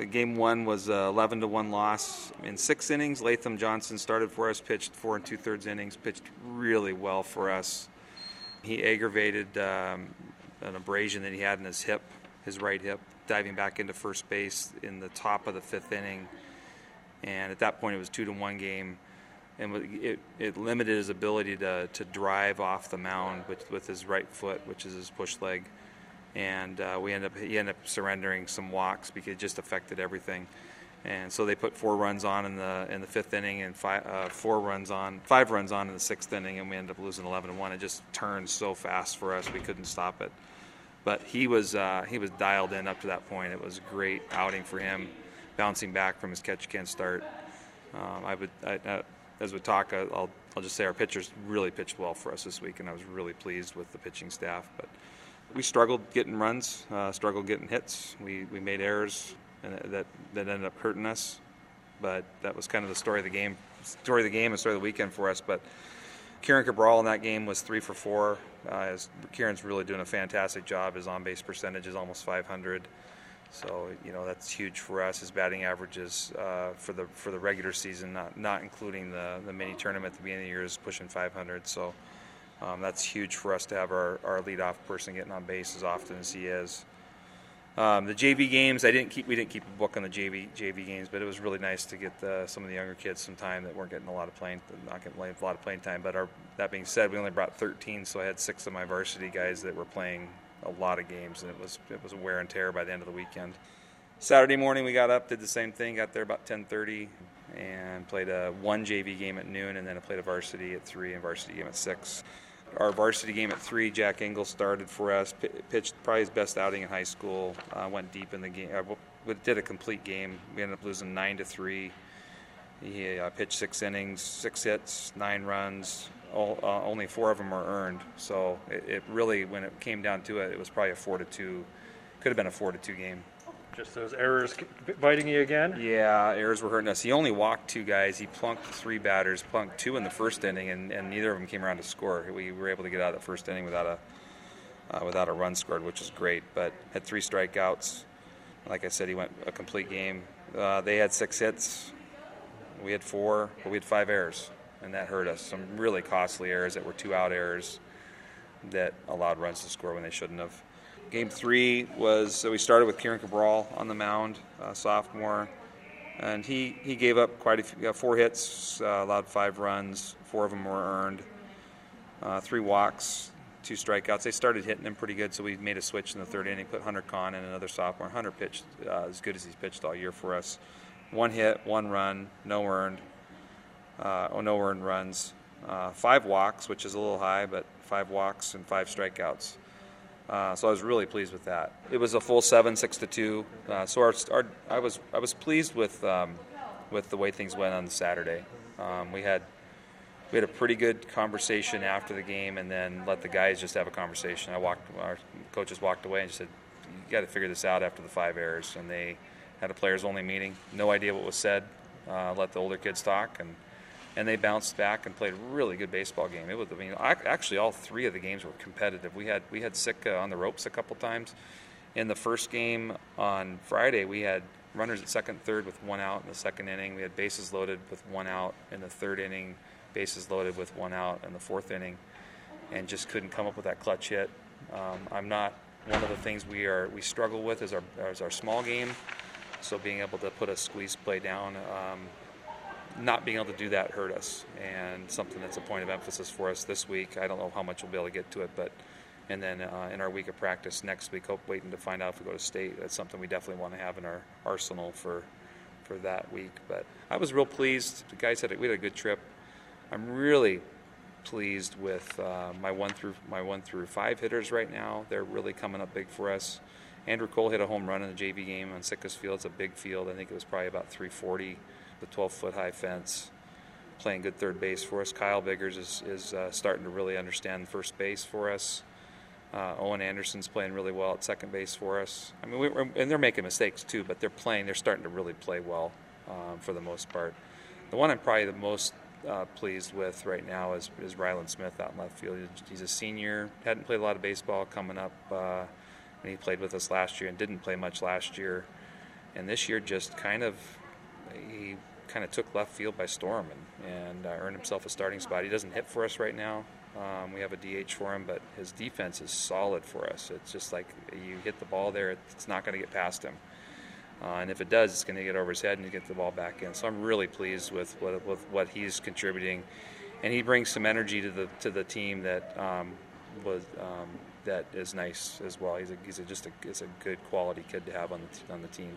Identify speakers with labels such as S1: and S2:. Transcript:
S1: Game 1 was 11-1 loss. In 6 innings, Latham Johnson started for us, pitched 4 2/3 innings, pitched really well for us. He aggravated an abrasion that he had in his hip, his right hip, diving back into first base in the top of the 5th inning. And at that point, it was 2-1 game. And it limited his ability to drive off the mound with his right foot, which is his push leg. And he ended up surrendering some walks because it just affected everything. And so they put 4 runs on in the 5th inning and 5 runs on in the 6th inning, and we ended up losing 11-1. It just turned so fast for us we couldn't stop it. But he was dialed in up to that point. It was a great outing for him, bouncing back from his catch-can start. As we talk, I'll just say our pitchers really pitched well for us this week, and I was really pleased with the pitching staff. But we struggled getting runs, struggled getting hits. We made errors, and that ended up hurting us. But that was kind of the story of the game and story of the weekend for us. But Kieran Cabral in that game was 3 for 4. Kieran's really doing a fantastic job. His on-base percentage is almost .500. So, that's huge for us. His batting averages for the regular season, not including the mini tournament at the beginning of the year, is pushing .500. So that's huge for us to have our leadoff person getting on base as often as he is. The JV games, we didn't keep a book on the JV games, but it was really nice to get some of the younger kids some time that weren't getting a lot of playing time. But that being said, we only brought 13, so I had 6 of my varsity guys that were playing a lot of games, and it was a wear and tear by the end of the weekend. Saturday morning we got up, did the same thing, got there about 10:30, and played one JV game at noon, and then I played a varsity at 3 and varsity game at 6. Our varsity game at 3, Jack Engel started for us, pitched probably his best outing in high school, went deep in the game, did a complete game. We ended up losing 9-3. He pitched 6 innings, 6 hits, 9 runs. Only 4 of them were earned. So it really, when it came down to it, it was probably a 4-2. Could have been a 4-2 game.
S2: Just those errors biting you again?
S1: Yeah, errors were hurting us. He only walked 2 guys. He plunked 3 batters, plunked 2 in the first inning, and neither of them came around to score. We were able to get out of the first inning without a run scored, which is great. But had 3 strikeouts. Like I said, he went a complete game. They had 6 hits. We had 4, but we had 5 errors. And that hurt us. Some really costly errors that were 2-out errors that allowed runs to score when they shouldn't have. Game 3 was, we started with Kieran Cabral on the mound, sophomore, and he gave up quite a few, 4 hits, allowed 5 runs, 4 of them were earned, 3 walks, 2 strikeouts. They started hitting him pretty good, so we made a switch in the 3rd inning, put Hunter Kahn in, another sophomore. Hunter pitched as good as he's pitched all year for us. 1 hit, 1 run, no earned runs, 5 walks, which is a little high, but 5 walks and 5 strikeouts. So I was really pleased with that. It was a full 7, 6-2. So I was pleased with the way things went on Saturday. We had a pretty good conversation after the game, and then let the guys just have a conversation. Our coaches walked away and just said, "You got to figure this out after the 5 errors." And they had a players-only meeting. No idea what was said. Let the older kids talk, and they bounced back and played a really good baseball game. Actually, all 3 of the games were competitive. We had Sitka on the ropes a couple times. In the first game on Friday, we had runners at second, third with 1 out in the 2nd inning. We had bases loaded with 1 out in the 3rd inning, bases loaded with 1 out in the 4th inning, and just couldn't come up with that clutch hit. One of the things we struggle with is our small game. So being able to put a squeeze play down. Not being able to do that hurt us, and something that's a point of emphasis for us this week. I don't know how much we'll be able to get to it, and then in our week of practice next week, waiting to find out if we go to state. That's something we definitely want to have in our arsenal for that week. But I was real pleased. The guys we had a good trip. I'm really pleased with my 1 through 5 hitters right now. They're really coming up big for us. Andrew Cole hit a home run in the JV game on Sitka's field. It's a big field. I think it was probably about 340. The 12-foot high fence, playing good third base for us. Kyle Biggers is starting to really understand first base for us. Owen Anderson's playing really well at second base for us. I mean, and they're making mistakes too, but they're starting to really play well for the most part. The one I'm probably the most pleased with right now is Ryland Smith out in left field. He's a senior, hadn't played a lot of baseball coming up, and he played with us last year and didn't play much last year. And this year he kind of took left field by storm and earned himself a starting spot. He doesn't hit for us right now. We have a DH for him, but his defense is solid for us. It's just like you hit the ball there, it's not going to get past him. And if it does, it's going to get over his head and you get the ball back in. So I'm really pleased with what he's contributing, and he brings some energy to the team that that is nice as well. He's a good quality kid to have on the team.